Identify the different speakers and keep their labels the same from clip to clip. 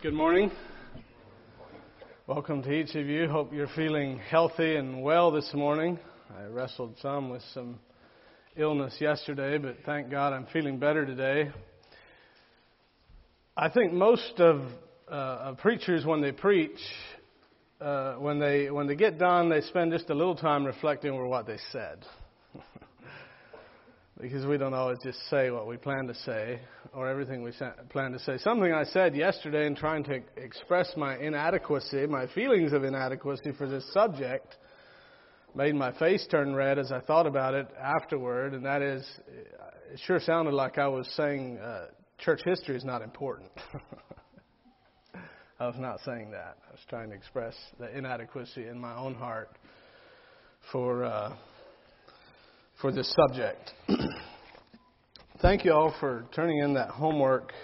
Speaker 1: Good morning. Welcome to each of you. Hope you're feeling healthy and well this morning. I wrestled some with some illness yesterday, but thank God I'm feeling better today. I think most of preachers, when they preach, when they get done, they spend just a little time reflecting over what they said. Because we don't always just say what we plan to say or everything we plan to say. Something I said yesterday in trying to express my inadequacy, my feelings of inadequacy for this subject, made my face turn red as I thought about it afterward, and that is, it sure sounded like I was saying church history is not important. I was not saying that. I was trying to express the inadequacy in my own heart for this subject. Thank you all for turning in that homework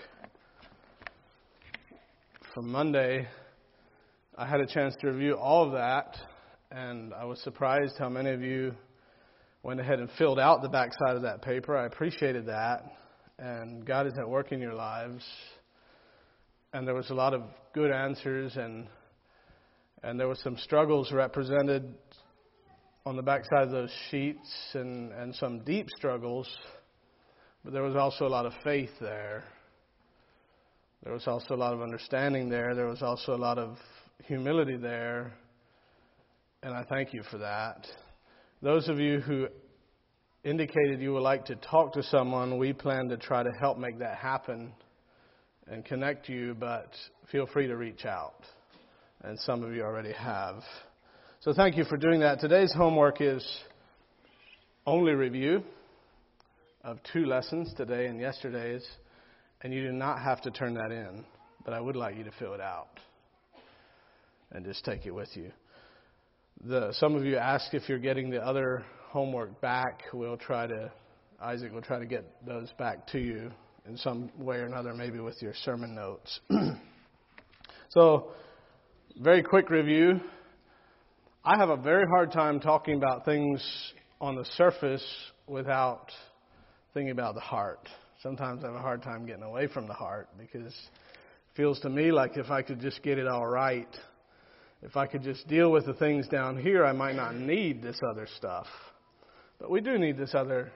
Speaker 1: from Monday. I had a chance to review all of that, and I was surprised how many of you went ahead and filled out the backside of that paper. I appreciated that, and God is at work in your lives. And there was a lot of good answers, and there were some struggles represented on the backside of those sheets, and some deep struggles, but there was also a lot of faith there. There was also a lot of understanding there. There was also a lot of humility there, and I thank you for that. Those of you who indicated you would like to talk to someone, we plan to try to help make that happen and connect you, but feel free to reach out, and some of you already have. So thank you for doing that. Today's homework is only review of 2 lessons, today and yesterday's, and you do not have to turn that in, but I would like you to fill it out and just take it with you. Some of you asked if you're getting the other homework back. Isaac will try to get those back to you in some way or another, maybe with your sermon notes. So, very quick review. I have a very hard time talking about things on the surface without thinking about the heart. Sometimes I have a hard time getting away from the heart because it feels to me like if I could just get it all right, if I could just deal with the things down here, I might not need this other stuff. But we do need these other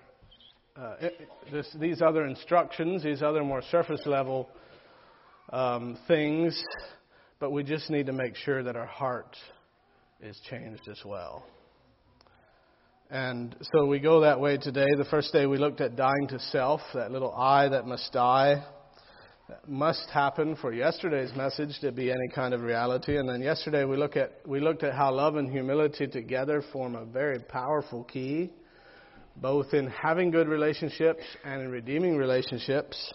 Speaker 1: instructions, these other more surface level things, but we just need to make sure that our heart is changed as well. And so we go that way today. The first day we looked at dying to self, that little I that must die. That must happen for yesterday's message to be any kind of reality. And then yesterday we looked at how love and humility together form a very powerful key, both in having good relationships and in redeeming relationships.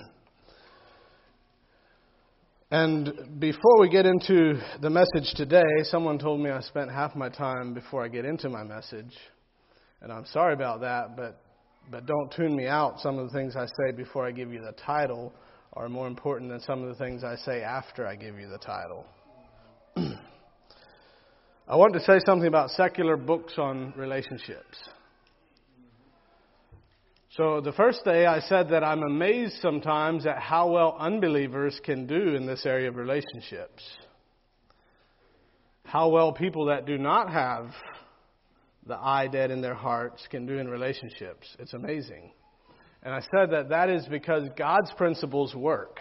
Speaker 1: And before we get into the message today, someone told me I spent half my time before I get into my message. And I'm sorry about that, but don't tune me out. Some of the things I say before I give you the title are more important than some of the things I say after I give you the title. I want to say something about secular books on relationships. So the first day I said that I'm amazed sometimes at how well unbelievers can do in this area of relationships. How well people that do not have the I dead in their hearts can do in relationships. It's amazing. And I said that is because God's principles work.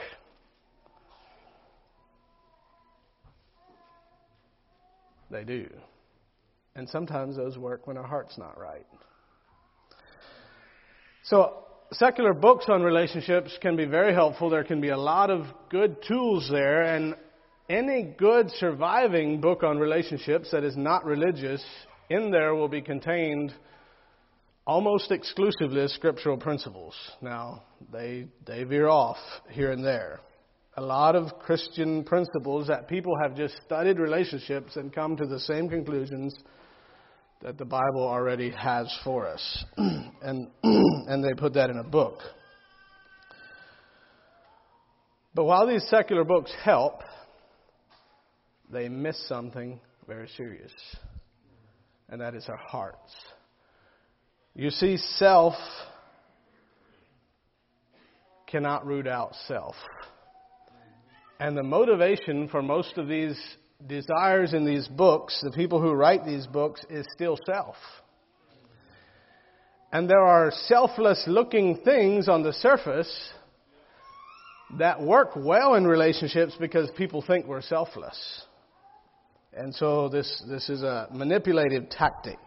Speaker 1: They do. And sometimes those work when our heart's not right. So, secular books on relationships can be very helpful. There can be a lot of good tools there, and any good surviving book on relationships that is not religious, in there will be contained almost exclusively scriptural principles. Now, they veer off here and there. A lot of Christian principles that people have just studied relationships and come to the same conclusions that the Bible already has for us. And they put that in a book. But while these secular books help, they miss something very serious. And that is our hearts. You see, self cannot root out self. And the motivation for most of these desires in these books, the people who write these books, is still self. And there are selfless-looking things on the surface that work well in relationships because people think we're selfless. And so this is a manipulative tactic.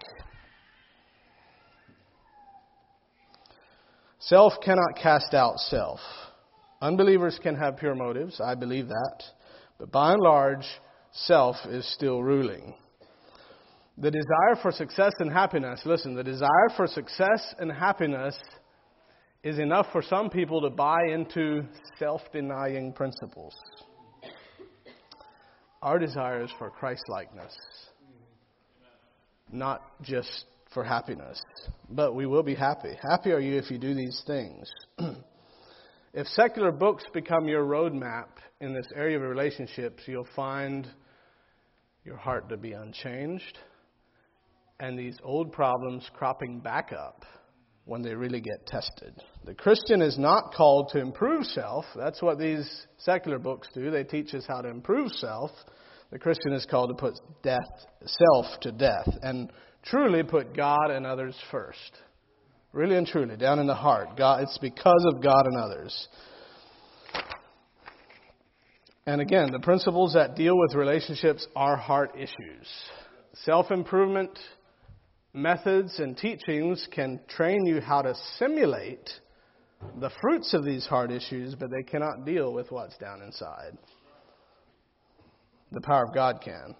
Speaker 1: Self cannot cast out self. Unbelievers can have pure motives, I believe that. But by and large, self is still ruling. The desire for success and happiness, listen, the desire for success and happiness is enough for some people to buy into self-denying principles. Our desire is for Christ-likeness, not just for happiness. But we will be happy. Happy are you if you do these things. If secular books become your roadmap in this area of relationships, you'll find your heart to be unchanged and these old problems cropping back up when they really get tested. The Christian is not called to improve self. That's what these secular books do. They teach us how to improve self. The Christian is called to put self to death and truly put God and others first. Really and truly, down in the heart. God, it's because of God and others. And again, the principles that deal with relationships are heart issues. Self-improvement methods and teachings can train you how to simulate the fruits of these heart issues, but they cannot deal with what's down inside. The power of God can.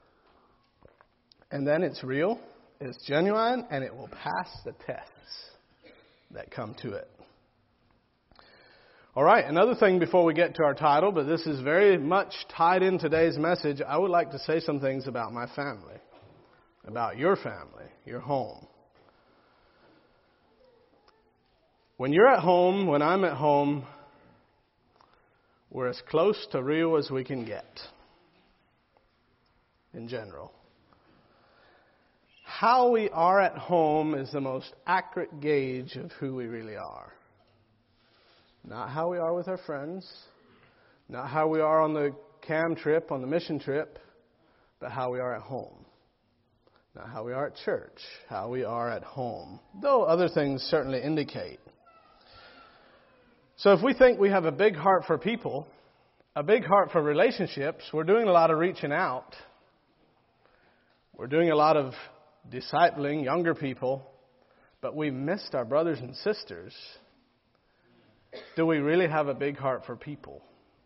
Speaker 1: And then it's real, it's genuine, and it will pass the tests that come to it. All right, another thing before we get to our title, but this is very much tied in today's message. I would like to say some things about my family, about your family, your home. When you're at home, when I'm at home, we're as close to real as we can get, in general. How we are at home is the most accurate gauge of who we really are. Not how we are with our friends, not how we are on the CAM trip, on the mission trip, but how we are at home. Not how we are at church, how we are at home. Though other things certainly indicate. So if we think we have a big heart for people, a big heart for relationships, we're doing a lot of reaching out. We're doing a lot of discipling younger people, but we've missed our brothers and sisters. Do we really have a big heart for people?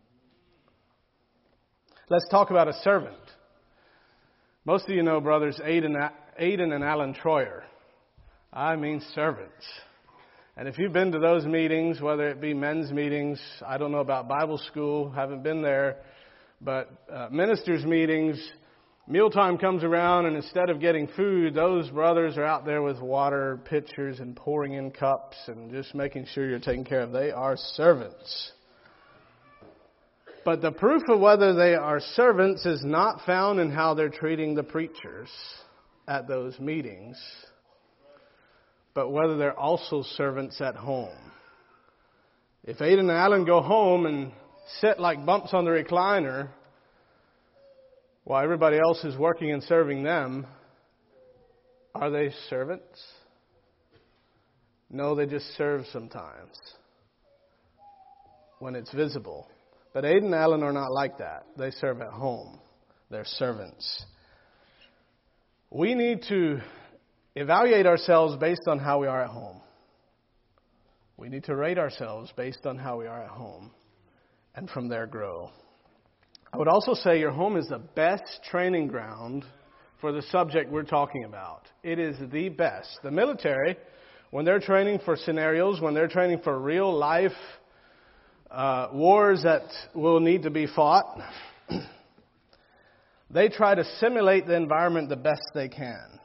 Speaker 1: Let's talk about a servant. Most of you know brothers Aiden and Alan Troyer. I mean servants. And if you've been to those meetings, whether it be men's meetings, I don't know about Bible school, haven't been there, but ministers' meetings, mealtime comes around, and instead of getting food, those brothers are out there with water pitchers and pouring in cups and just making sure you're taken care of. They are servants. But the proof of whether they are servants is not found in how they're treating the preachers at those meetings, but whether they're also servants at home. If Aiden and Alan go home and sit like bumps on the recliner while everybody else is working and serving them, are they servants? No, they just serve sometimes when it's visible. But Aiden and Alan are not like that. They serve at home. They're servants. We need to evaluate ourselves based on how we are at home. We need to rate ourselves based on how we are at home, and from there grow. I would also say your home is the best training ground for the subject we're talking about. It is the best. The military, when they're training for scenarios, when they're training for real life wars that will need to be fought, they try to simulate the environment the best they can.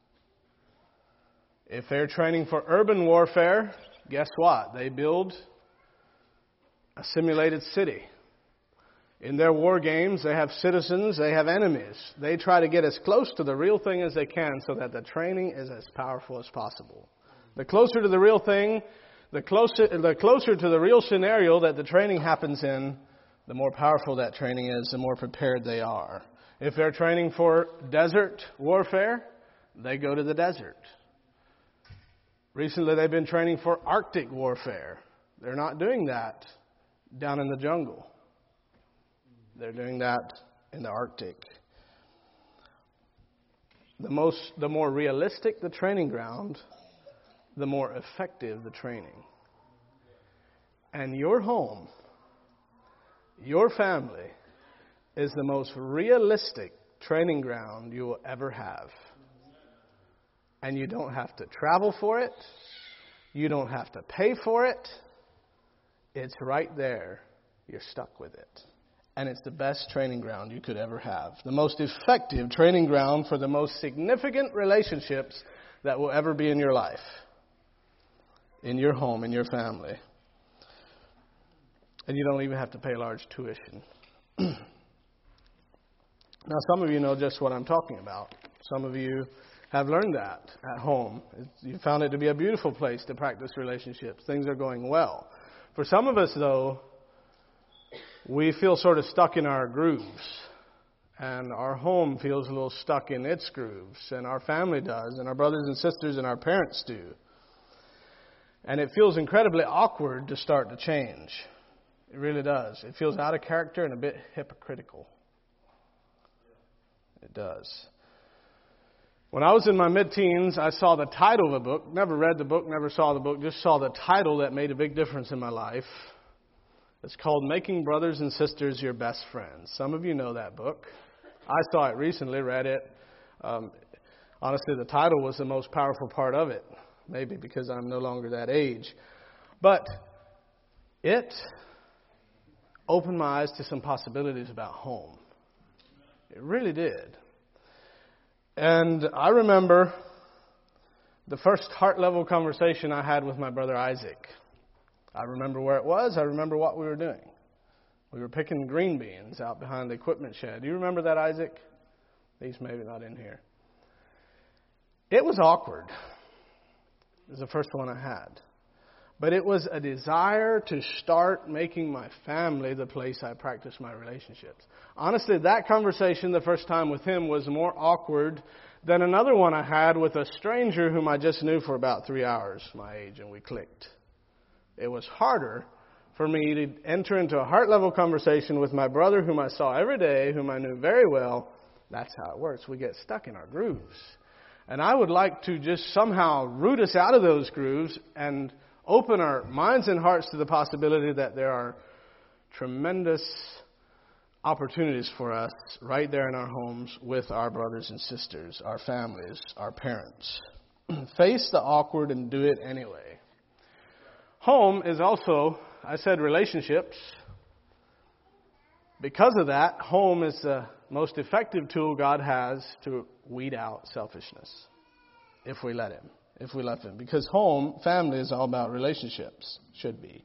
Speaker 1: If they're training for urban warfare, guess what? They build a simulated city. In their war games, they have citizens, they have enemies. They try to get as close to the real thing as they can so that the training is as powerful as possible. The closer to the real thing, the closer to the real scenario that the training happens in, the more powerful that training is, the more prepared they are. If they're training for desert warfare, they go to the desert. Recently, they've been training for Arctic warfare. They're not doing that down in the jungle. They're doing that in the Arctic. The more realistic the training ground, the more effective the training. And your home, your family, is the most realistic training ground you will ever have. And you don't have to travel for it. You don't have to pay for it. It's right there. You're stuck with it. And it's the best training ground you could ever have. The most effective training ground for the most significant relationships that will ever be in your life. In your home, in your family. And you don't even have to pay large tuition. Now, some of you know just what I'm talking about. Some of you have learned that at home. You found it to be a beautiful place to practice relationships. Things are going well. For some of us, though, we feel sort of stuck in our grooves. And our home feels a little stuck in its grooves. And our family does. And our brothers and sisters and our parents do. And it feels incredibly awkward to start to change. It really does. It feels out of character and a bit hypocritical. It does. When I was in my mid-teens, I saw the title of a book. Never read the book, never saw the book. Just saw the title that made a big difference in my life. It's called Making Brothers and Sisters Your Best Friends. Some of you know that book. I saw it recently, read it. Honestly, the title was the most powerful part of it. Maybe because I'm no longer that age. But it opened my eyes to some possibilities about home. It really did. And I remember the first heart-level conversation I had with my brother Isaac. I remember where it was. I remember what we were doing. We were picking green beans out behind the equipment shed. Do you remember that, Isaac? He's maybe not in here. It was awkward. It was the first one I had. But it was a desire to start making my family the place I practice my relationships. Honestly, that conversation the first time with him was more awkward than another one I had with a stranger whom I just knew for about 3 hours, my age, and we clicked. It was harder for me to enter into a heart-level conversation with my brother whom I saw every day, whom I knew very well. That's how it works. We get stuck in our grooves. And I would like to just somehow root us out of those grooves and open our minds and hearts to the possibility that there are tremendous opportunities for us right there in our homes with our brothers and sisters, our families, our parents. Face the awkward and do it anyway. Home is also, I said relationships. Because of that, home is the most effective tool God has to weed out selfishness, if we let Him. If we let Him. Because home, family is all about relationships. Should be.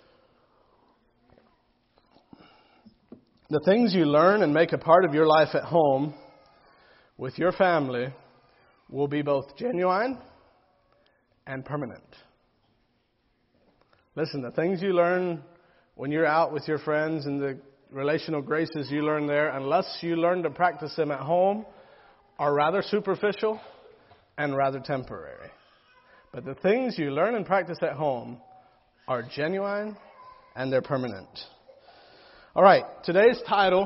Speaker 1: The things you learn and make a part of your life at home with your family will be both genuine and permanent. Listen, the things you learn when you're out with your friends and the relational graces you learn there, unless you learn to practice them at home, are rather superficial and rather temporary. But the things you learn and practice at home are genuine and they're permanent. All right, today's title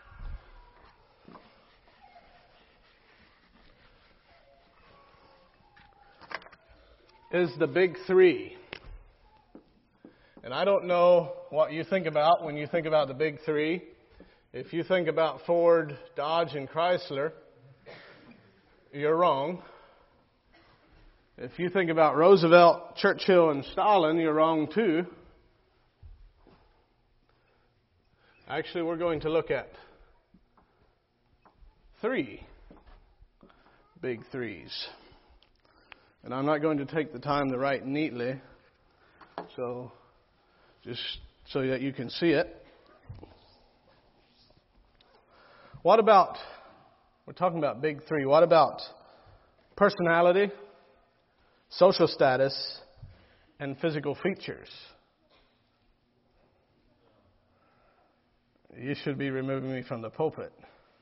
Speaker 1: is The Big Three. And I don't know what you think about when you think about the big three. If you think about Ford, Dodge, and Chrysler, you're wrong. If you think about Roosevelt, Churchill, and Stalin, you're wrong too. Actually, we're going to look at three big threes. And I'm not going to take the time to write neatly, so just so that you can see it. What about, we're talking about big three, what about personality, social status, and physical features? you should be removing me from the pulpit.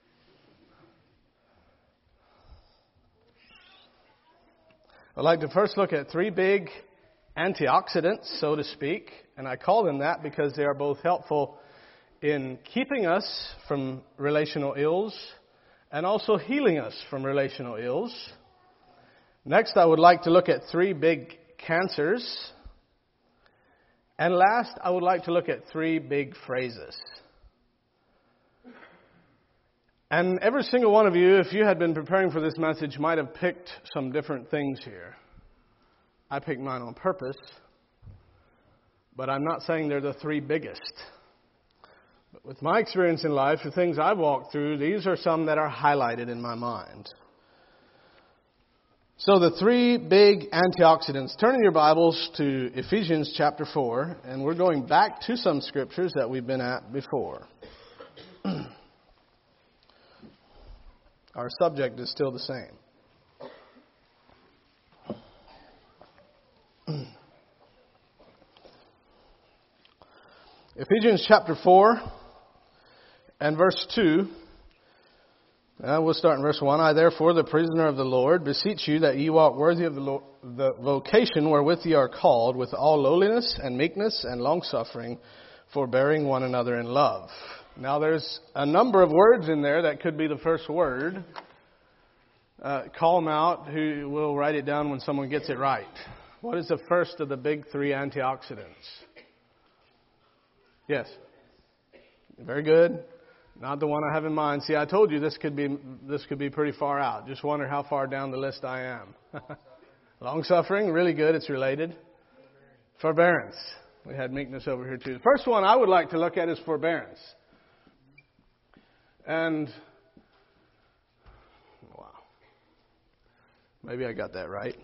Speaker 1: I'd like to first look at three big antioxidants, so to speak, and I call them that because they are both helpful in keeping us from relational ills and also healing us from relational ills. Next, I would like to look at three big cancers. And last, I would like to look at three big phrases. And every single one of you, if you had been preparing for this message, might have picked some different things here. I picked mine on purpose, but I'm not saying they're the three biggest. But with my experience in life, the things I've walked through, these are some that are highlighted in my mind. So the three big antioxidants. Turn in your Bibles to Ephesians chapter 4, and we're going back to some scriptures that we've been at before. Our subject is still the same. Ephesians chapter 4 and verse 2. We'll start in verse 1. I therefore, the prisoner of the Lord, beseech you that ye walk worthy of the vocation wherewith ye are called, with all lowliness and meekness and longsuffering, forbearing one another in love. Now there's a number of words in there that could be the first word. Call them out. Who will write it down when someone gets it right? What is the first of the big three antioxidants? Yes. Very good. Not the one I have in mind. See, I told you this could be pretty far out. Just wonder how far down the list I am. Long-suffering, really good. It's related. Forbearance. We had meekness over here too. The first one I would like to look at is forbearance. And, wow. Maybe I got that right.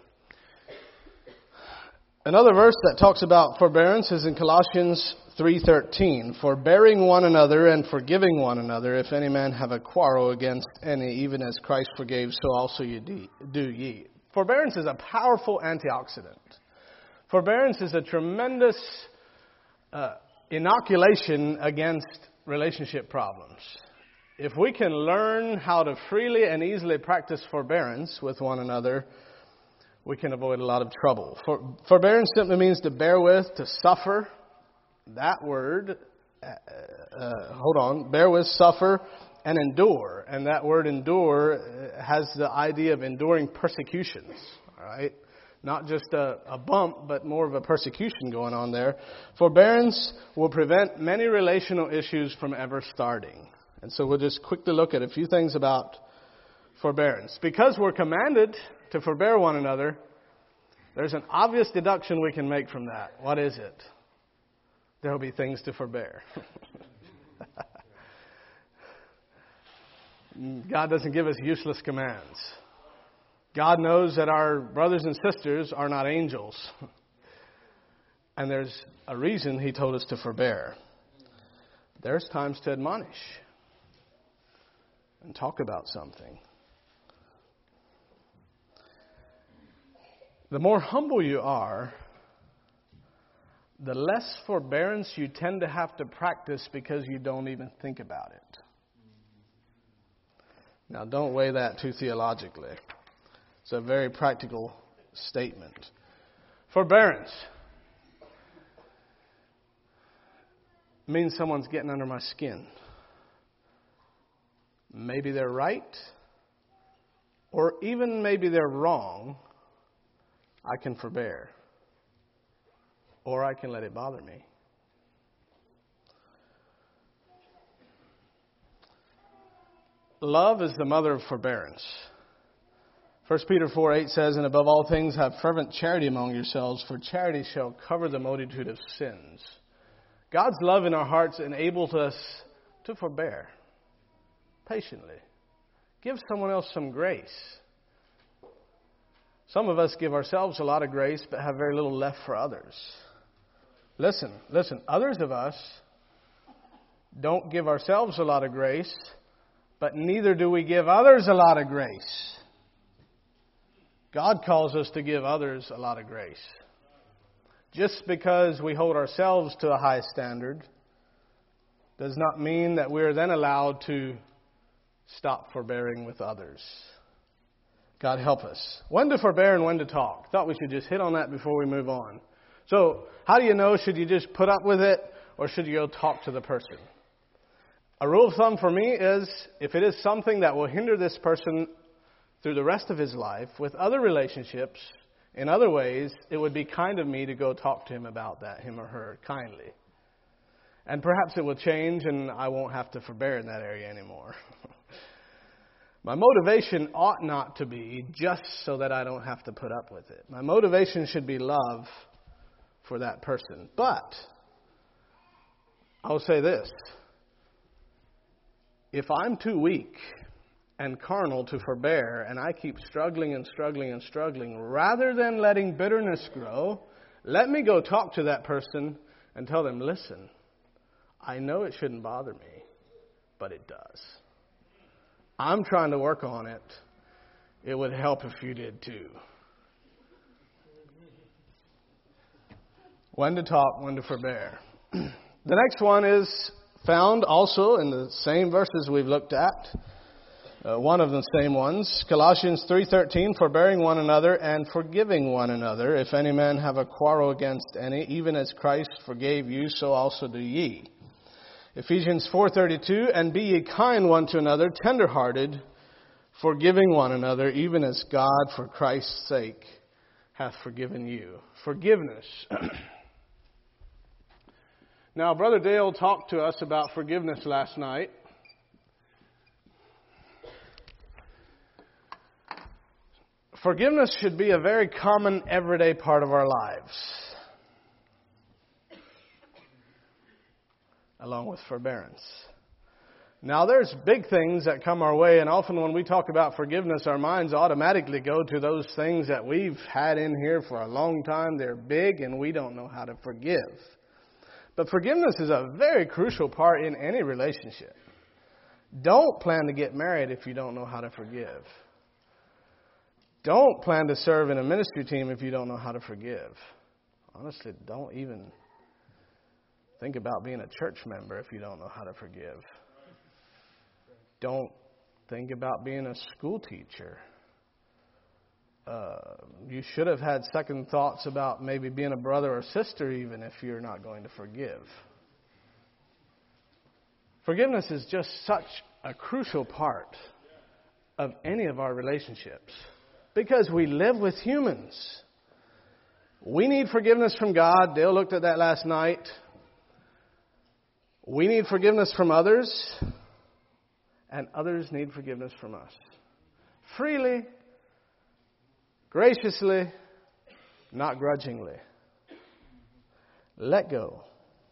Speaker 1: Another verse that talks about forbearance is in Colossians 3:13, forbearing one another and forgiving one another, if any man have a quarrel against any, even as Christ forgave, so also you do ye. Forbearance is a powerful antioxidant. Forbearance is a tremendous inoculation against relationship problems. If we can learn how to freely and easily practice forbearance with one another, we can avoid a lot of trouble. Forbearance simply means to bear with, to suffer. That word, bear with, suffer, and endure. And that word endure has the idea of enduring persecutions, all right? Not just a bump, but more of a persecution going on there. Forbearance will prevent many relational issues from ever starting. And so we'll just quickly look at a few things about forbearance. Because we're commanded to forbear one another, there's an obvious deduction we can make from that. What is it? There will be things to forbear. God doesn't give us useless commands. God knows that our brothers and sisters are not angels. And there's a reason He told us to forbear. There's times to admonish and talk about something. The more humble you are, the less forbearance you tend to have to practice because you don't even think about it. Now, don't weigh that too theologically. It's a very practical statement. Forbearance means someone's getting under my skin. Maybe they're right, or even maybe they're wrong. I can forbear, or I can let it bother me. Love is the mother of forbearance. 1 Peter 4:8 says, and above all things have fervent charity among yourselves, for charity shall cover the multitude of sins. God's love in our hearts enables us to forbear patiently. Give someone else some grace. Some of us give ourselves a lot of grace, but have very little left for others. Listen. Others of us don't give ourselves a lot of grace, but neither do we give others a lot of grace. God calls us to give others a lot of grace. Just because we hold ourselves to a high standard does not mean that we are then allowed to stop forbearing with others. God help us. When to forbear and when to talk. Thought we should just hit on that before we move on. So, how do you know? Should you just put up with it or should you go talk to the person? A rule of thumb for me is if it is something that will hinder this person through the rest of his life with other relationships, in other ways, it would be kind of me to go talk to him about that, him or her, kindly. And perhaps it will change and I won't have to forbear in that area anymore. My motivation ought not to be just so that I don't have to put up with it. My motivation should be love for that person. But I'll say this. If I'm too weak and carnal to forbear and I keep struggling and struggling and struggling, rather than letting bitterness grow, let me go talk to that person and tell them, listen, I know it shouldn't bother me, but it does. I'm trying to work on it. It would help if you did too. When to talk, when to forbear. The next one is found also in the same verses we've looked at. One of the same ones. Colossians 3:13, forbearing one another and forgiving one another. If any man have a quarrel against any, even as Christ forgave you, so also do ye. Ephesians 4:32, and be ye kind one to another, tender-hearted, forgiving one another, even as God, for Christ's sake, hath forgiven you. Forgiveness. Now, Brother Dale talked to us about forgiveness last night. Forgiveness should be a very common, everyday part of our lives, along with forbearance. Now, there's big things that come our way, and often when we talk about forgiveness, our minds automatically go to those things that we've had in here for a long time. They're big, and we don't know how to forgive. But forgiveness is a very crucial part in any relationship. Don't plan to get married if you don't know how to forgive. Don't plan to serve in a ministry team if you don't know how to forgive. Honestly, don't even think about being a church member if you don't know how to forgive. Don't think about being a school teacher. You should have had second thoughts about maybe being a brother or sister even if you're not going to forgive. Forgiveness is just such a crucial part of any of our relationships because we live with humans. We need forgiveness from God. Dale looked at that last night. We need forgiveness from others, and others need forgiveness from us. Freely, graciously, not grudgingly. Let go.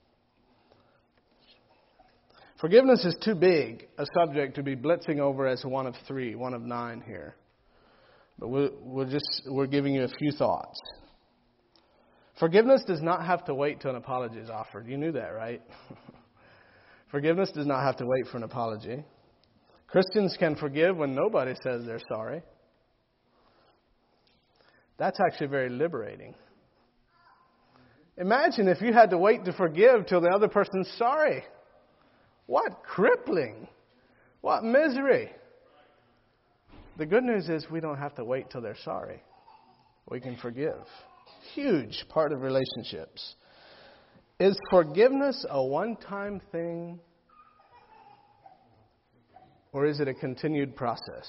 Speaker 1: Forgiveness is too big a subject to be blitzing over as one of 3, one of 9 here. But we're giving you a few thoughts. Forgiveness does not have to wait till an apology is offered. You knew that, right? Forgiveness does not have to wait for an apology. Christians can forgive when nobody says they're sorry. That's actually very liberating. Imagine if you had to wait to forgive till the other person's sorry. What crippling. What misery. The good news is we don't have to wait till they're sorry. We can forgive. Huge part of relationships. Is forgiveness a one-time thing? Or is it a continued process?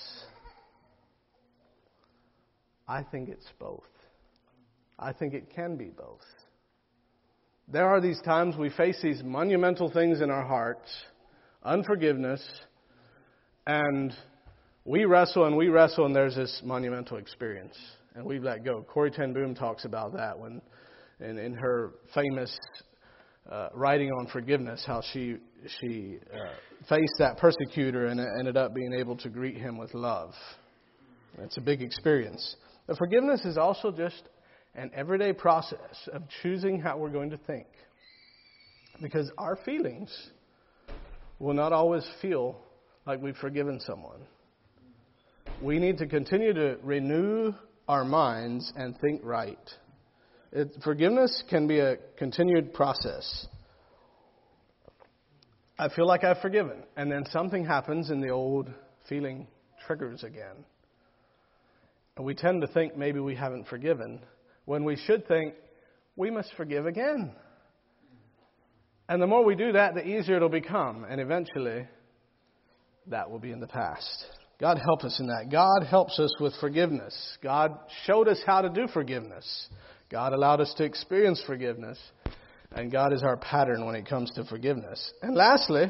Speaker 1: I think it's both. I think it can be both. There are these times we face these monumental things in our hearts, unforgiveness, and we wrestle and there's this monumental experience. And we let go. Corrie ten Boom talks about that when, in her famous writing on forgiveness, how she faced that persecutor and ended up being able to greet him with love. It's a big experience. But forgiveness is also just an everyday process of choosing how we're going to think. Because our feelings will not always feel like we've forgiven someone. We need to continue to renew our minds and think right. Forgiveness can be a continued process. I feel like I've forgiven. And then something happens and the old feeling triggers again. And we tend to think maybe we haven't forgiven when we should think we must forgive again. And the more we do that, the easier it'll become. And eventually, that will be in the past. God help us in that. God helps us with forgiveness. God showed us how to do forgiveness. God allowed us to experience forgiveness. And God is our pattern when it comes to forgiveness. And lastly,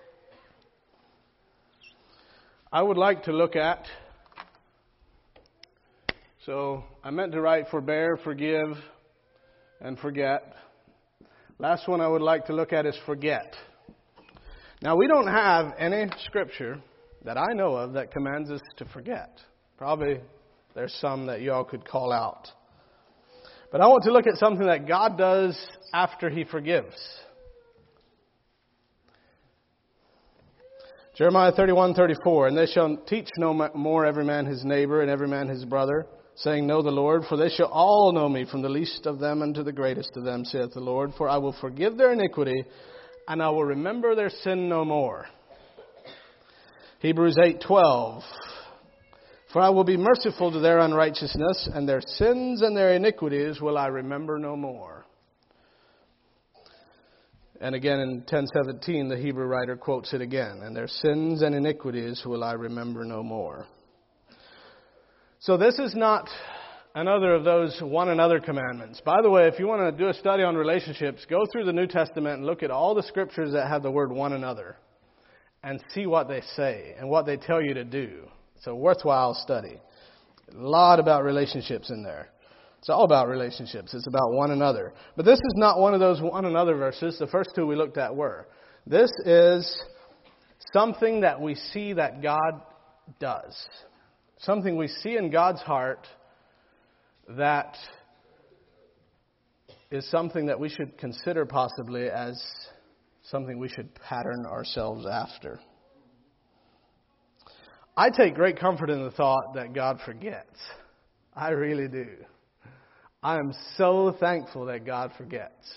Speaker 1: I would like to look at, so I meant to write forbear, forgive, and forget. Last one I would like to look at is forget. Now, we don't have any scripture that I know of that commands us to forget. Probably there's some that you all could call out. But I want to look at something that God does after He forgives. Jeremiah 31:34, and they shall teach no more every man his neighbor and every man his brother, saying, Know the Lord, for they shall all know me, from the least of them unto the greatest of them, saith the Lord. For I will forgive their iniquity, and I will remember their sin no more. Hebrews 8:12, For I will be merciful to their unrighteousness, and their sins and their iniquities will I remember no more. And again in 10:17, the Hebrew writer quotes it again, And their sins and iniquities will I remember no more. So this is not another of those one another commandments. By the way, if you want to do a study on relationships, go through the New Testament and look at all the scriptures that have the word one another and see what they say and what they tell you to do. It's a worthwhile study. A lot about relationships in there. It's all about relationships. It's about one another. But this is not one of those one another verses. The first two we looked at were. This is something that we see that God does. Something we see in God's heart that is something that we should consider possibly as something we should pattern ourselves after. I take great comfort in the thought that God forgets. I really do. I am so thankful that God forgets.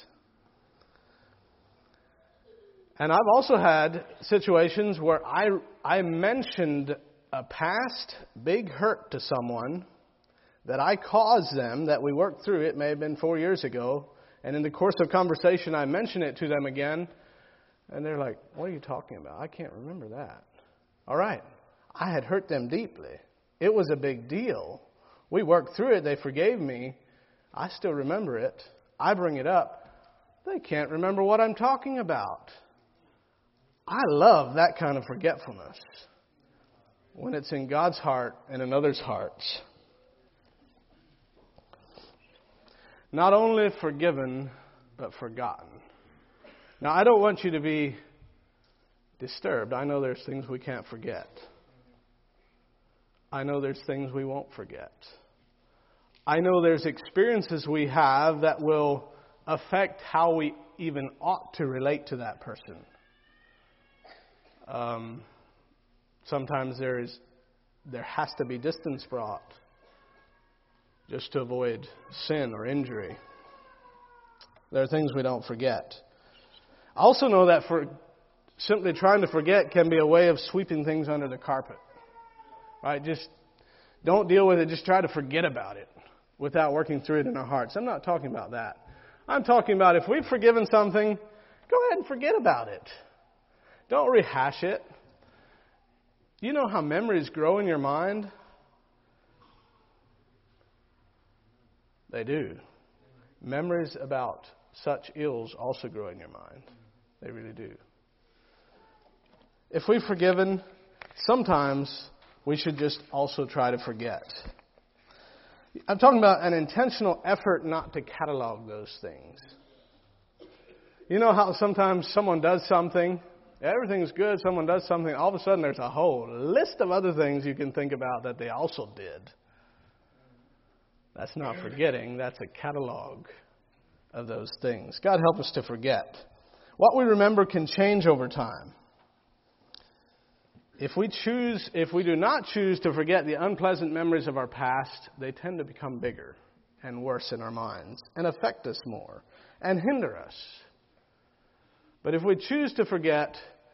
Speaker 1: And I've also had situations where I mentioned a past big hurt to someone that I caused them, that we worked through. It may have been 4 years ago. And in the course of conversation, I mention it to them again. And they're like, what are you talking about? I can't remember that. All right. I had hurt them deeply. It was a big deal. We worked through it. They forgave me. I still remember it. I bring it up. They can't remember what I'm talking about. I love that kind of forgetfulness when it's in God's heart and in others' hearts. Not only forgiven, but forgotten. Now, I don't want you to be disturbed. I know there's things we can't forget. I know there's things we won't forget. I know there's experiences we have that will affect how we even ought to relate to that person. Sometimes there has to be distance brought just to avoid sin or injury. There are things we don't forget. I also know that simply trying to forget can be a way of sweeping things under the carpet. Right? Just don't deal with it. Just try to forget about it without working through it in our hearts. I'm not talking about that. I'm talking about if we've forgiven something, go ahead and forget about it. Don't rehash it. You know how memories grow in your mind? They do. Memories about such ills also grow in your mind. They really do. If we've forgiven, sometimes we should just also try to forget. I'm talking about an intentional effort not to catalog those things. You know how sometimes someone does something, everything's good, someone does something, all of a sudden there's a whole list of other things you can think about that they also did. That's not forgetting, that's a catalog of those things. God help us to forget. What we remember can change over time. If we do not choose to forget the unpleasant memories of our past, they tend to become bigger and worse in our minds and affect us more and hinder us. But if we choose to forget,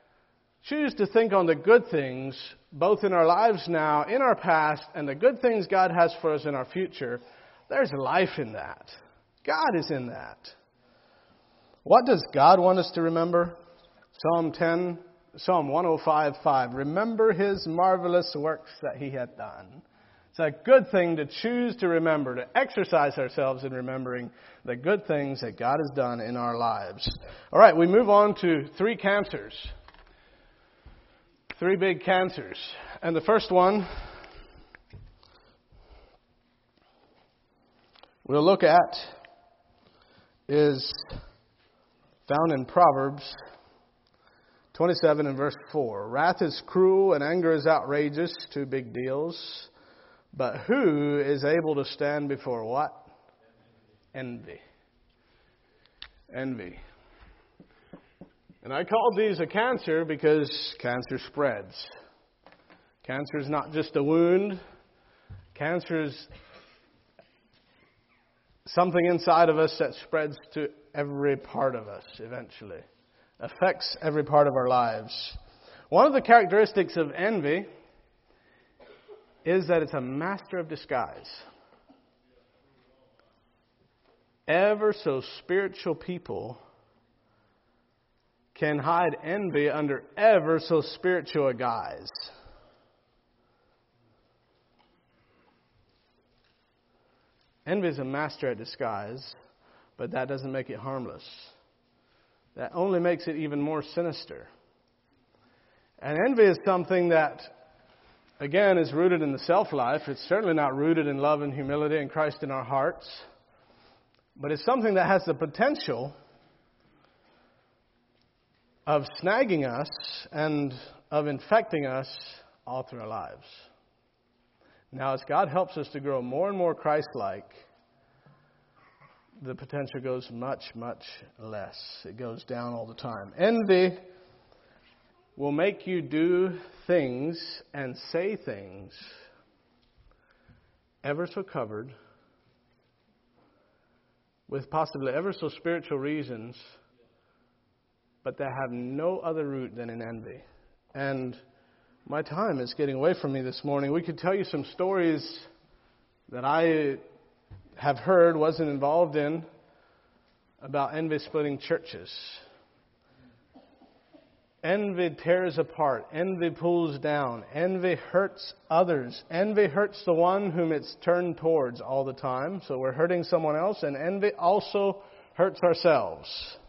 Speaker 1: choose to think on the good things, both in our lives now, in our past, and the good things God has for us in our future, there's life in that. God is in that. What does God want us to remember? Psalm 105:5. Remember His marvelous works that He hath done. It's a good thing to choose to remember, to exercise ourselves in remembering the good things that God has done in our lives. All right, we move on to 3 cancers. 3 big cancers. And the first one we'll look at is found in Proverbs 27 and verse 4. Wrath is cruel and anger is outrageous, 2 big deals. But who is able to stand before what? Envy. Envy. And I called these a cancer because cancer spreads. Cancer is not just a wound. Cancer is something inside of us that spreads to every part of us eventually. Affects every part of our lives. One of the characteristics of envy is that it's a master of disguise. Ever so spiritual people can hide envy under ever so spiritual a guise. Envy is a master at disguise, but that doesn't make it harmless. That only makes it even more sinister. And envy is something that, again, is rooted in the self-life. It's certainly not rooted in love and humility and Christ in our hearts. But it's something that has the potential of snagging us and of infecting us all through our lives. Now, as God helps us to grow more and more Christ-like, the potential goes much, much less. It goes down all the time. Envy will make you do things and say things ever so covered with possibly ever so spiritual reasons, but that have no other root than in envy. And my time is getting away from me this morning. We could tell you some stories that I have heard, wasn't involved in, about envy splitting churches. Envy tears apart. Envy pulls down. Envy hurts others. Envy hurts the one whom it's turned towards all the time. So we're hurting someone else, and envy also hurts ourselves.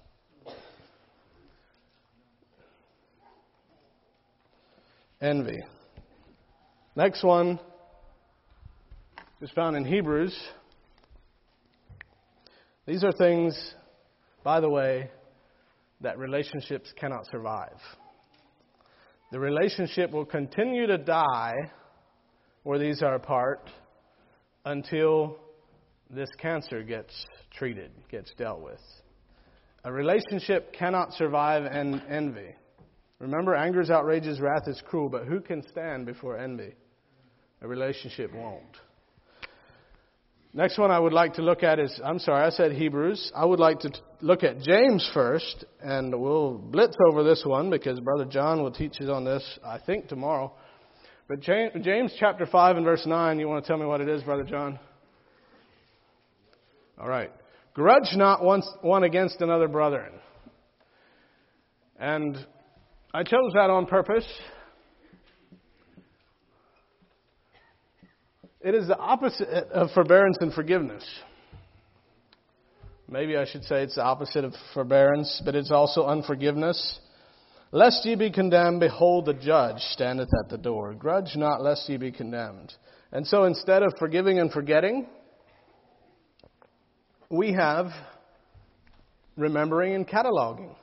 Speaker 1: Envy. Next one is found in Hebrews. These are things, by the way, that relationships cannot survive. The relationship will continue to die where these are apart until this cancer gets treated, gets dealt with. A relationship cannot survive envy. Remember, anger is outrageous, wrath is cruel, but who can stand before envy? A relationship won't. Next one I would like to look at is, I said Hebrews. I would like to look at James first, and we'll blitz over this one because Brother John will teach us on this, I think, tomorrow. But James chapter 5 and verse 9, you want to tell me what it is, Brother John? All right. Grudge not one against another, brethren. And I chose that on purpose. It is the opposite of forbearance and forgiveness. Maybe I should say it's the opposite of forbearance, but it's also unforgiveness. Lest ye be condemned, behold, the judge standeth at the door. Grudge not, lest ye be condemned. And so instead of forgiving and forgetting, we have remembering and cataloging.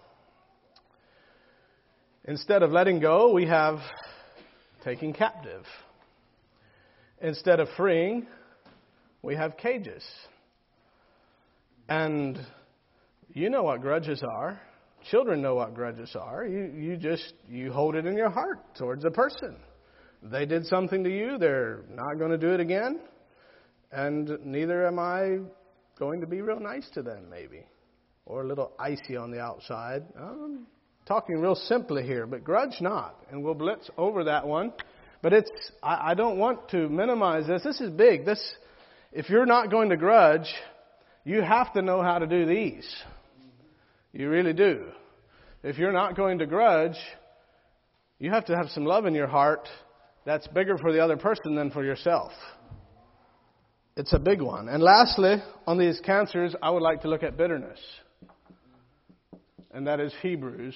Speaker 1: Instead of letting go, we have taking captive. Instead of freeing, we have cages. And you know what grudges are. Children know what grudges are. You hold it in your heart towards a person. They did something to you. They're not going to do it again. And neither am I going to be real nice to them, maybe. Or a little icy on the outside. talking real simply here, but grudge not. And we'll blitz over that one. But I don't want to minimize this. This is big. If you're not going to grudge, you have to know how to do these. You really do. If you're not going to grudge, you have to have some love in your heart that's bigger for the other person than for yourself. It's a big one. And lastly, on these cancers, I would like to look at bitterness. And that is Hebrews.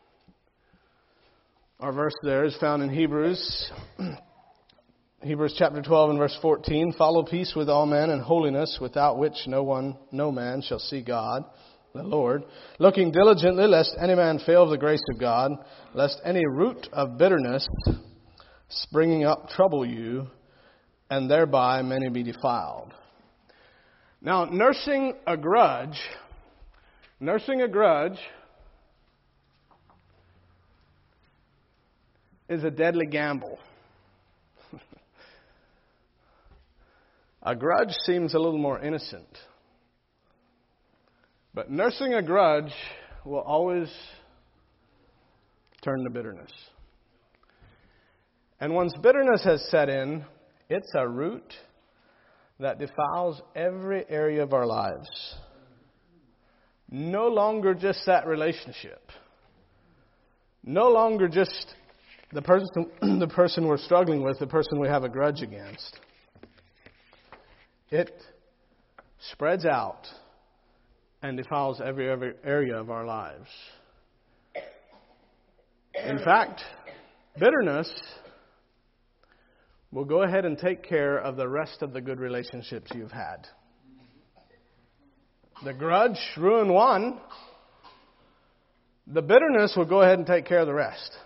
Speaker 1: Our verse there is found in Hebrews. Hebrews chapter 12 and verse 14. Follow peace with all men and holiness, without which no man shall see God, the Lord. Looking diligently, lest any man fail of the grace of God, lest any root of bitterness springing up trouble you, and thereby many be defiled. Now, nursing a grudge is a deadly gamble. A grudge seems a little more innocent. But nursing a grudge will always turn to bitterness. And once bitterness has set in, it's a root that defiles every area of our lives. No longer just that relationship. No longer just the person we're struggling with, the person we have a grudge against. It spreads out and defiles every area of our lives. In fact, bitterness will go ahead and take care of the rest of the good relationships you've had. The grudge ruined one. The bitterness will go ahead and take care of the rest.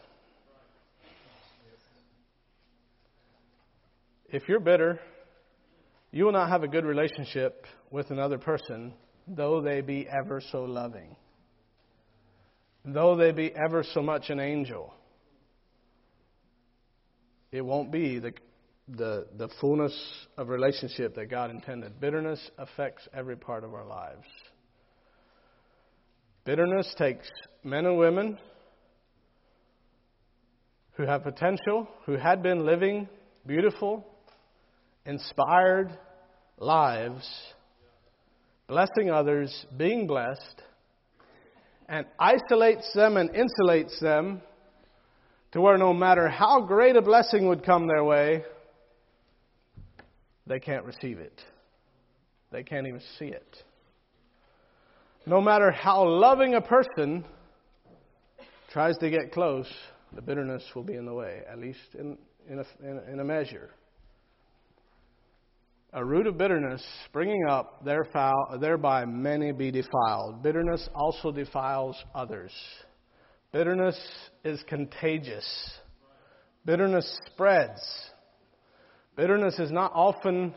Speaker 1: If you're bitter, you will not have a good relationship with another person, though they be ever so loving, though they be ever so much an angel. It won't be the fullness of relationship that God intended. Bitterness affects every part of our lives. Bitterness takes men and women who have potential, who had been living beautiful, inspired lives, blessing others, being blessed, and isolates them and insulates them to where no matter how great a blessing would come their way, they can't receive it. They can't even see it. No matter how loving a person tries to get close, the bitterness will be in the way, at least in a measure. A root of bitterness springing up, thereby many be defiled. Bitterness also defiles others. Bitterness is contagious. Bitterness spreads. Bitterness is not often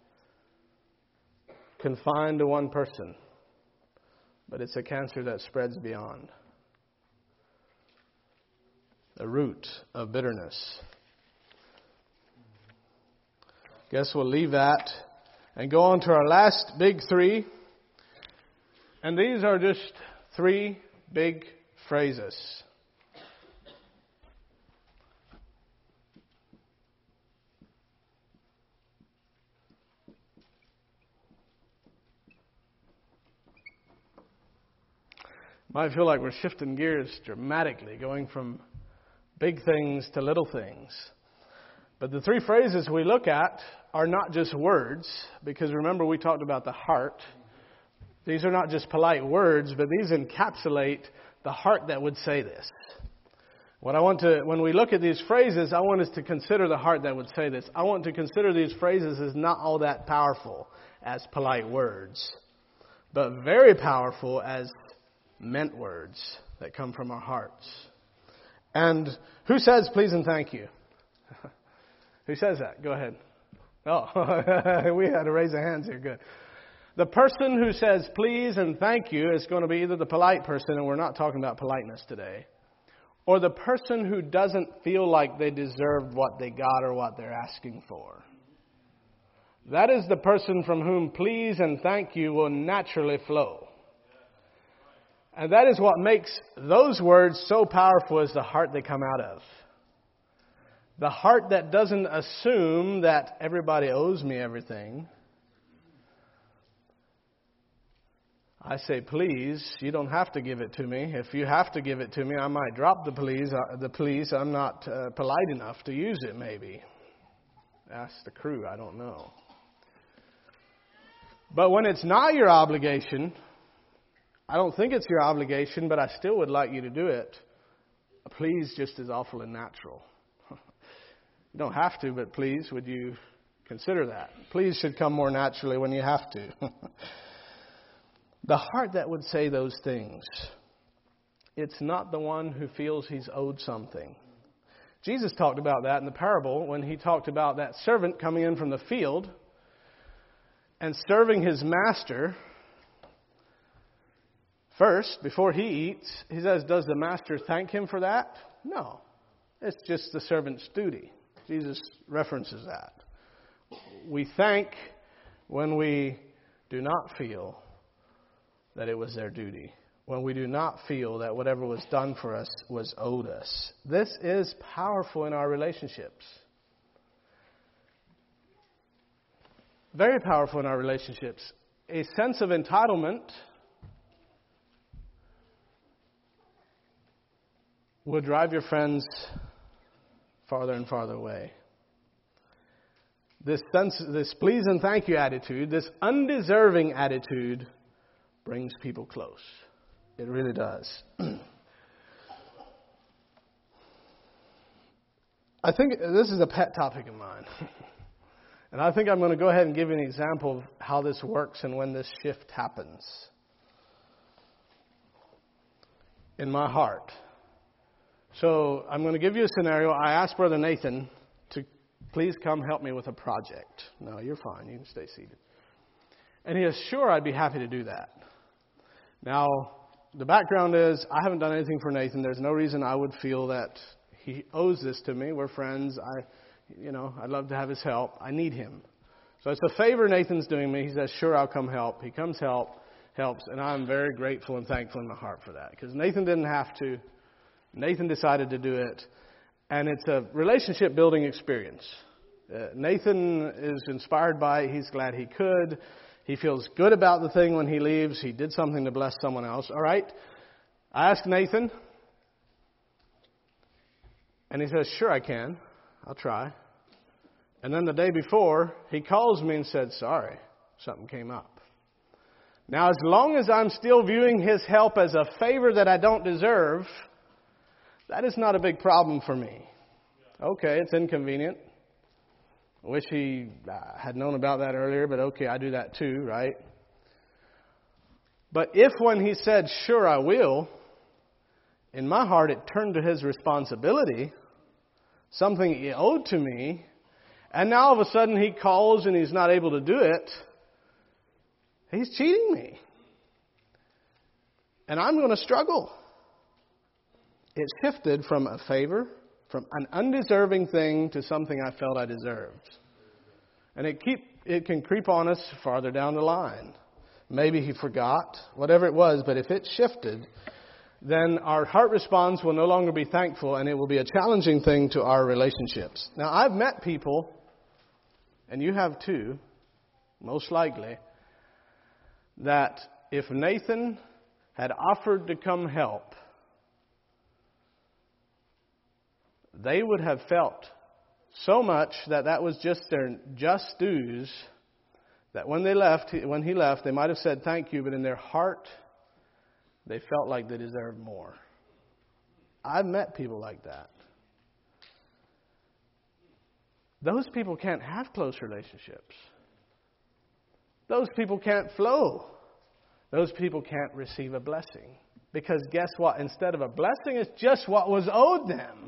Speaker 1: confined to one person, but it's a cancer that spreads beyond. The root of bitterness. Guess we'll leave that and go on to our last big three. And these are just three big phrases. Might feel like we're shifting gears dramatically, going from big things to little things. But the three phrases we look at are not just words, because remember we talked about the heart. These are not just polite words, but these encapsulate the heart that would say this. When we look at these phrases, I want us to consider the heart that would say this. I want to consider these phrases as not all that powerful as polite words, but very powerful as meant words that come from our hearts. And who says please and thank you? Who says that? Go ahead. Oh, we had to raise our hands here. Good. The person who says please and thank you is going to be either the polite person, and we're not talking about politeness today, or the person who doesn't feel like they deserve what they got or what they're asking for. That is the person from whom please and thank you will naturally flow. And that is what makes those words so powerful, is the heart they come out of. The heart that doesn't assume that everybody owes me everything. I say, please, you don't have to give it to me. If you have to give it to me, I might drop the please. I'm not polite enough to use it, maybe. Ask the crew, I don't know. But when it's not your obligation, I don't think it's your obligation, but I still would like you to do it. Please just is awful and natural. You don't have to, but please, would you consider that? Please should come more naturally when you have to. The heart that would say those things, it's not the one who feels he's owed something. Jesus talked about that in the parable when he talked about that servant coming in from the field and serving his master. First, before he eats, he says, does the master thank him for that? No. It's just the servant's duty. Jesus references that. We thank when we do not feel that it was their duty. When we do not feel that whatever was done for us was owed us. This is powerful in our relationships. Very powerful in our relationships. A sense of entitlement will drive your friends farther and farther away. This please and thank you attitude, this undeserving attitude, brings people close. It really does. I think this is a pet topic of mine. And I think I'm going to go ahead and give you an example of how this works and when this shift happens in my heart. So I'm going to give you a scenario. I asked Brother Nathan to please come help me with a project. No, you're fine. You can stay seated. And he is sure I'd be happy to do that. Now, the background is I haven't done anything for Nathan. There's no reason I would feel that he owes this to me. We're friends. I'd love to have his help. I need him. So it's a favor Nathan's doing me. He says, sure, I'll come help. He comes helps, and I'm very grateful and thankful in my heart for that. Because Nathan didn't have to. Nathan decided to do it, and it's a relationship building experience. Nathan is inspired by it. He's glad he could. He feels good about the thing when he leaves. He did something to bless someone else. All right. I asked Nathan, and he says, sure, I can. I'll try. And then the day before, he calls me and said, sorry, something came up. Now, as long as I'm still viewing his help as a favor that I don't deserve, that is not a big problem for me. Okay, it's inconvenient. I wish he had known about that earlier, but okay, I do that too, right? But if when he said, sure, I will, in my heart it turned to his responsibility, something he owed to me, and now all of a sudden he calls and he's not able to do it, he's cheating me. And I'm going to struggle. It shifted from a favor, from an undeserving thing to something I felt I deserved. And it can creep on us farther down the line. Maybe he forgot, whatever it was, but if it shifted, then our heart response will no longer be thankful, and it will be a challenging thing to our relationships. Now, I've met people, and you have too, most likely, that if Nathan had offered to come help, they would have felt so much that that was just their just dues, that when he left, they might have said thank you, but in their heart, they felt like they deserved more. I've met people like that. Those people can't have close relationships. Those people can't flow. Those people can't receive a blessing. Because guess what? Instead of a blessing, it's just what was owed them.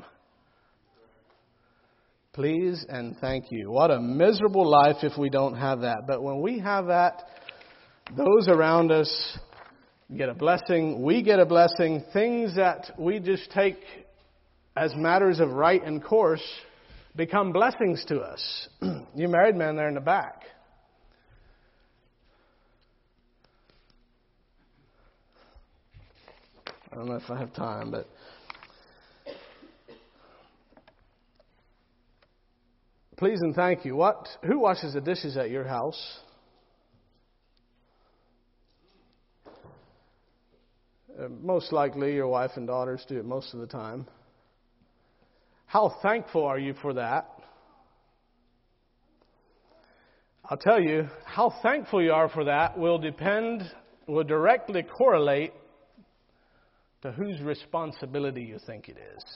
Speaker 1: Please and thank you. What a miserable life if we don't have that. But when we have that, those around us get a blessing. We get a blessing. Things that we just take as matters of right and course become blessings to us. You married men there in the back. I don't know if I have time, but please and thank you. Who washes the dishes at your house? Most likely your wife and daughters do it most of the time. How thankful are you for that? I'll tell you, how thankful you are for that will directly correlate to whose responsibility you think it is.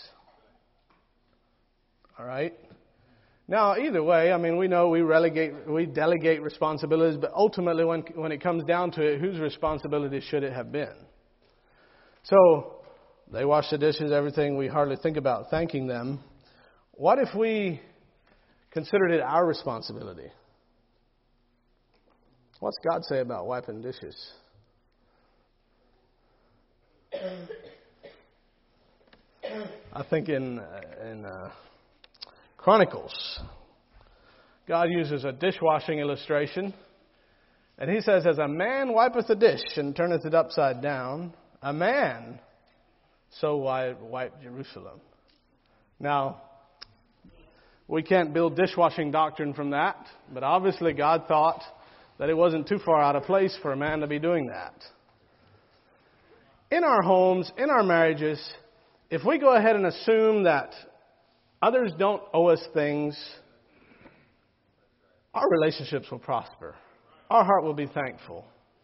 Speaker 1: All right? Now, either way, I mean, we know we delegate responsibilities, but ultimately when it comes down to it, whose responsibility should it have been? So, they wash the dishes, everything, we hardly think about thanking them. What if we considered it our responsibility? What's God say about wiping dishes? I think in Chronicles, God uses a dishwashing illustration. And he says, as a man wipeth a dish and turneth it upside down, a man so wiped Jerusalem. Now, we can't build dishwashing doctrine from that, but obviously God thought that it wasn't too far out of place for a man to be doing that. In our homes, in our marriages, if we go ahead and assume that others don't owe us things, our relationships will prosper. Our heart will be thankful.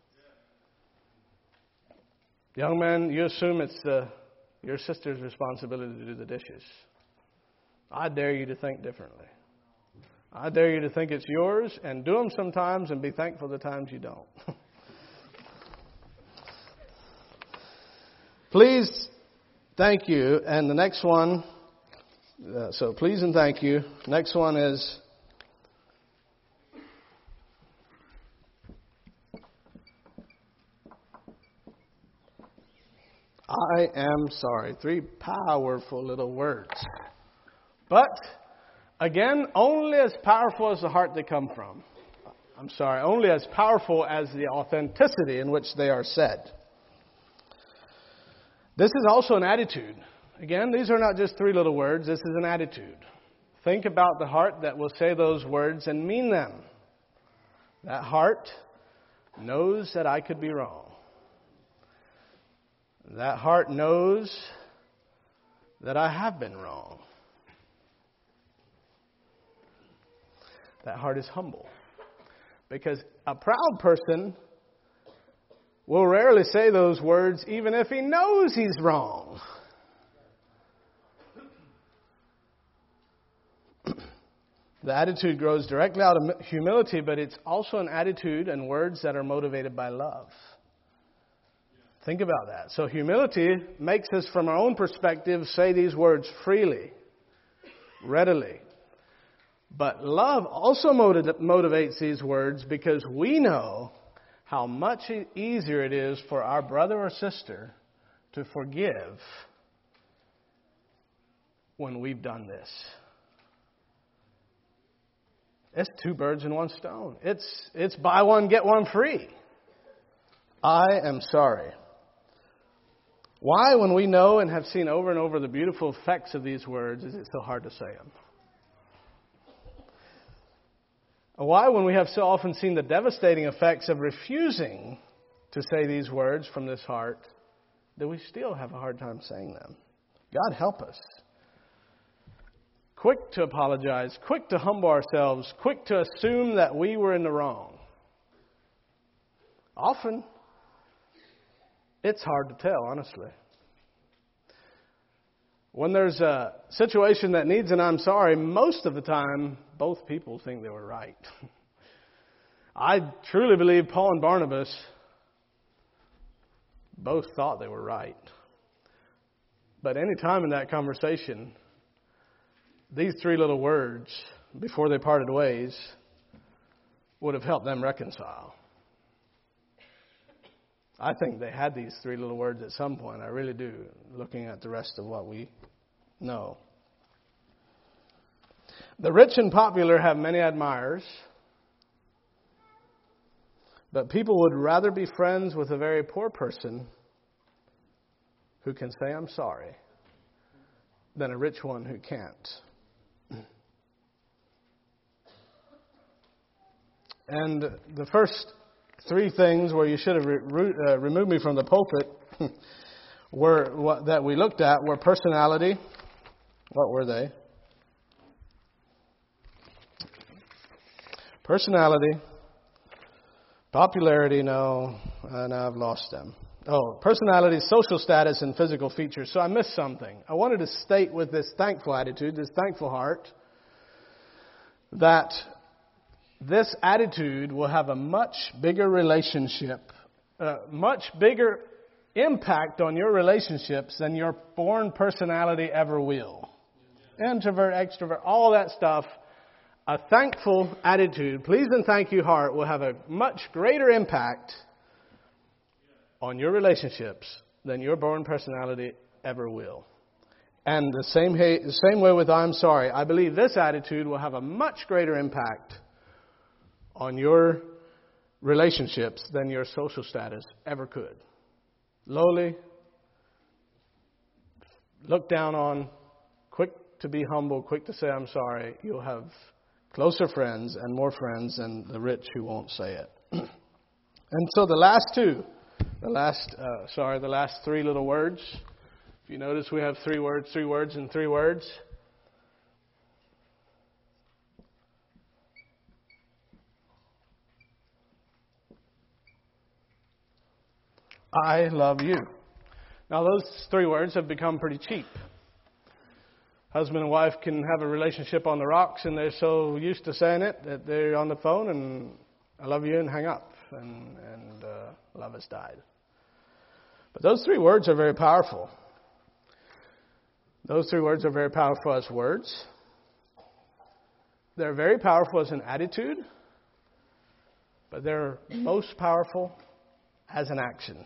Speaker 1: Young man, you assume it's your sister's responsibility to do the dishes. I dare you to think differently. I dare you to think it's yours and do them sometimes and be thankful the times you don't. Please, thank you. And the next one, so please and thank you. Next one is I am sorry. 3 powerful little words. But, again, only as powerful as the heart they come from. Only as powerful as the authenticity in which they are said. This is also an attitude. Again, these are not just 3 little words. This is an attitude. Think about the heart that will say those words and mean them. That heart knows that I could be wrong. That heart knows that I have been wrong. That heart is humble. Because a proud person will rarely say those words even if he knows he's wrong. The attitude grows directly out of humility, but it's also an attitude and words that are motivated by love. Think about that. So humility makes us, from our own perspective, say these words freely, readily. But love also motivates these words because we know how much easier it is for our brother or sister to forgive when we've done this. It's 2 birds in 1 stone. It's buy one, get one free. I am sorry. Why, when we know and have seen over and over the beautiful effects of these words, is it so hard to say them? Why, when we have so often seen the devastating effects of refusing to say these words from this heart, do we still have a hard time saying them? God help us. Quick to apologize, quick to humble ourselves, quick to assume that we were in the wrong. Often, it's hard to tell, honestly. When there's a situation that needs an I'm sorry, most of the time, both people think they were right. I truly believe Paul and Barnabas both thought they were right. But any time in that conversation, these 3 little words, before they parted ways, would have helped them reconcile. I think they had these 3 little words at some point. I really do, looking at the rest of what we know. The rich and popular have many admirers, but people would rather be friends with a very poor person who can say, I'm sorry, than a rich one who can't. And the first three things where you should have removed me from the pulpit that we looked at were personality. What were they? Personality, popularity, no, now I've lost them. Oh, personality, social status, and physical features. So I missed something. I wanted to state with this thankful attitude, this thankful heart, that this attitude will have a much bigger relationship, much bigger impact on your relationships than your born personality ever will. Introvert, extrovert, all that stuff. A thankful attitude, please and thank you heart, will have a much greater impact on your relationships than your born personality ever will. And the same way with I'm sorry. I believe this attitude will have a much greater impact on your relationships than your social status ever could. Lowly, looked down on, quick to be humble, quick to say I'm sorry. You'll have closer friends and more friends than the rich who won't say it. And so the last three little words. If you notice, we have three words, and three words. I love you. Now, those three words have become pretty cheap. Husband and wife can have a relationship on the rocks, and they're so used to saying it that they're on the phone and I love you and hang up, and love has died. But those three words are very powerful. Those three words are very powerful as words. They're very powerful as an attitude, but they're most powerful as an action.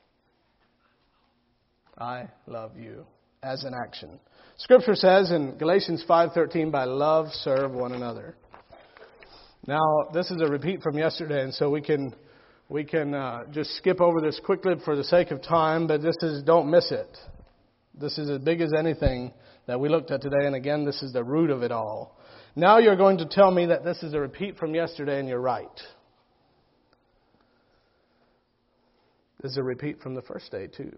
Speaker 1: I love you as an action. Scripture says in Galatians 5:13, by love serve one another. Now, this is a repeat from yesterday, and so we can just skip over this quickly for the sake of time, but don't miss it. This is as big as anything that we looked at today, and again, this is the root of it all. Now you're going to tell me that this is a repeat from yesterday, and you're right. This is a repeat from the first day, too.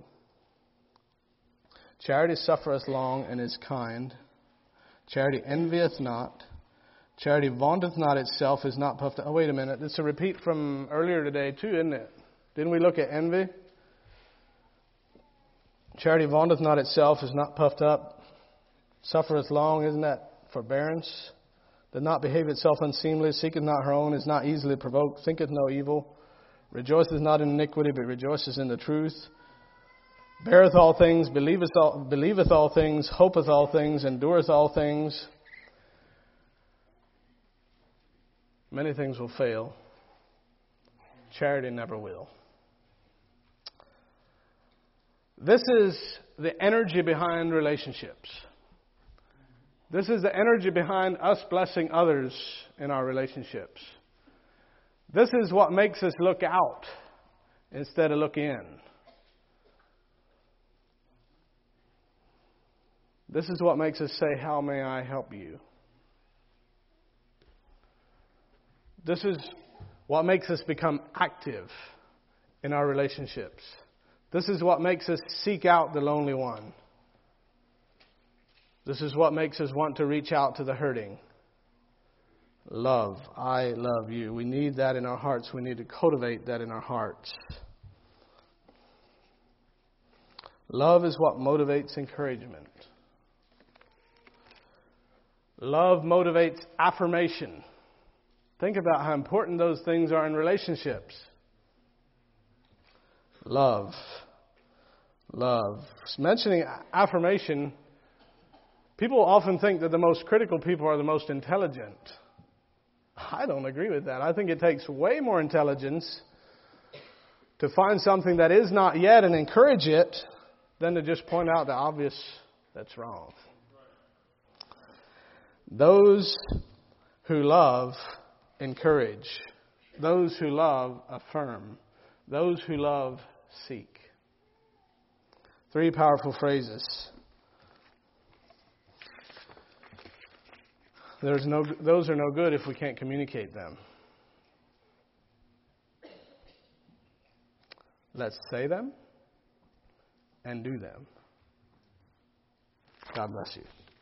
Speaker 1: Charity suffereth long and is kind. Charity envieth not. Charity vaunteth not itself, is not puffed up. Oh, wait a minute. It's a repeat from earlier today, too, isn't it? Didn't we look at envy? Charity vaunteth not itself, is not puffed up. Suffereth long, isn't that forbearance? Doth not behave itself unseemly, seeketh not her own, is not easily provoked, thinketh no evil, rejoiceth not in iniquity, but rejoices in the truth. Beareth all things, believeth all things, hopeth all things, endureth all things. Many things will fail. Charity never will. This is the energy behind relationships. This is the energy behind us blessing others in our relationships. This is what makes us look out instead of look in. This is what makes us say, how may I help you? This is what makes us become active in our relationships. This is what makes us seek out the lonely one. This is what makes us want to reach out to the hurting. Love. I love you. We need that in our hearts. We need to cultivate that in our hearts. Love is what motivates encouragement. Love motivates affirmation. Think about how important those things are in relationships. Love. Mentioning affirmation, people often think that the most critical people are the most intelligent. I don't agree with that. I think it takes way more intelligence to find something that is not yet and encourage it than to just point out the obvious that's wrong. Those who love encourage. Those who love affirm. Those who love seek. 3 powerful phrases. Those are no good if we can't communicate them. Let's say them and do them. God bless you.